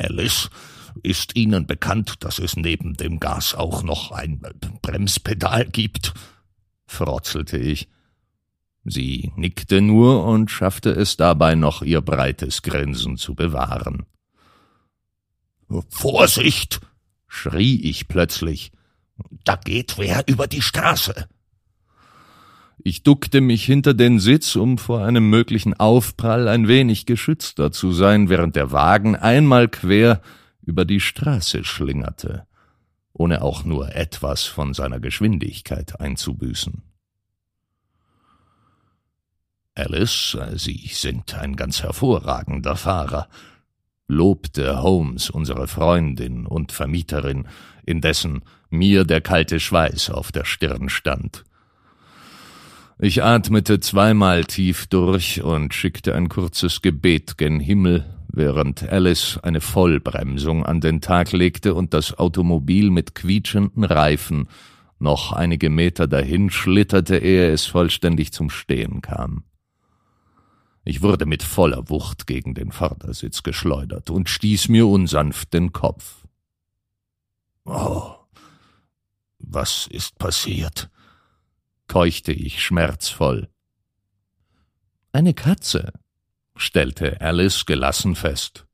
»Alice, ist Ihnen bekannt, dass es neben dem Gas auch noch ein Bremspedal gibt?« frotzelte ich. Sie nickte nur und schaffte es dabei noch, ihr breites Grinsen zu bewahren. »Vorsicht!« schrie ich plötzlich. »Da geht wer über die Straße!« Ich duckte mich hinter den Sitz, um vor einem möglichen Aufprall ein wenig geschützter zu sein, während der Wagen einmal quer über die Straße schlingerte, ohne auch nur etwas von seiner Geschwindigkeit einzubüßen. »Alice, Sie sind ein ganz hervorragender Fahrer«, lobte Holmes, unsere Freundin und Vermieterin, indessen mir der kalte Schweiß auf der Stirn stand. Ich atmete zweimal tief durch und schickte ein kurzes Gebet gen Himmel, während Alice eine Vollbremsung an den Tag legte und das Automobil mit quietschenden Reifen noch einige Meter dahin schlitterte, ehe es vollständig zum Stehen kam. Ich wurde mit voller Wucht gegen den Vordersitz geschleudert und stieß mir unsanft den Kopf. »Oh, was ist passiert?« keuchte ich schmerzvoll. »Eine Katze«, stellte Alice gelassen fest.